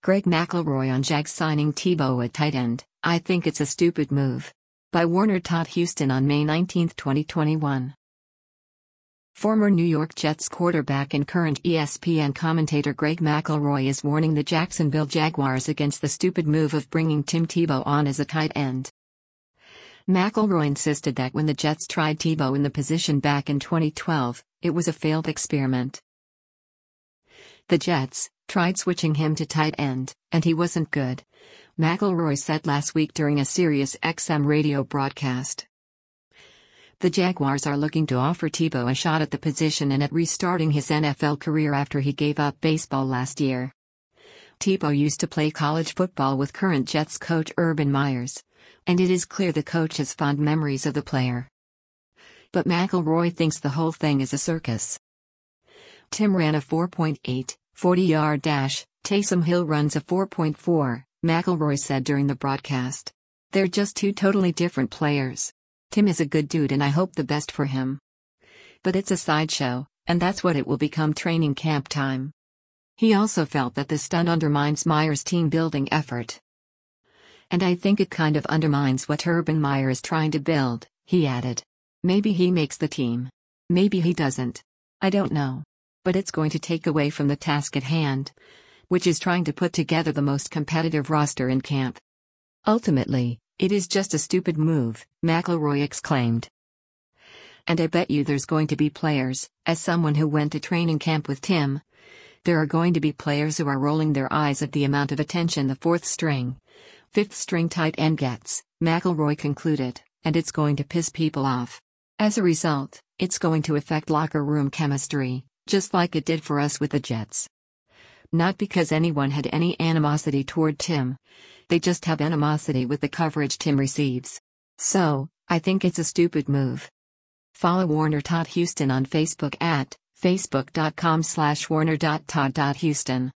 Greg McElroy on Jags signing Tebow at tight end. I think it's a stupid move. By Warner Todd Houston on May 19, 2021. Former New York Jets quarterback and current ESPN commentator Greg McElroy is warning the Jacksonville Jaguars against the stupid move of bringing Tim Tebow on as a tight end. McElroy insisted that when the Jets tried Tebow in the position back in 2012, it was a failed experiment. The Jets tried switching him to tight end, and he wasn't good, McElroy said last week during a Sirius XM radio broadcast. The Jaguars are looking to offer Tebow a shot at the position and at restarting his NFL career after he gave up baseball last year. Tebow used to play college football with current Jets coach Urban Myers, and it is clear the coach has fond memories of the player. But McElroy thinks the whole thing is a circus. Tim ran a 4.8, 40-yard dash, Taysom Hill runs a 4.4, McElroy said during the broadcast. They're just two totally different players. Tim is a good dude and I hope the best for him. But it's a sideshow, and that's what it will become training camp time. He also felt that the stunt undermines Myers' team-building effort. And I think it kind of undermines what Urban Meyer is trying to build, he added. Maybe he makes the team. Maybe he doesn't. I don't know. But it's going to take away from the task at hand, which is trying to put together the most competitive roster in camp. Ultimately, it is just a stupid move, McElroy exclaimed. And I bet you there's going to be players, as someone who went to training camp with Tim, there are going to be players who are rolling their eyes at the amount of attention the fourth string, fifth string tight end gets, McElroy concluded, and it's going to piss people off. As a result, it's going to affect locker room chemistry, just like it did for us with the Jets. Not because anyone had any animosity toward Tim. They just have animosity with the coverage Tim receives. So, I think it's a stupid move. Follow Warner Todd Houston on Facebook at facebook.com/warner.todd.houston.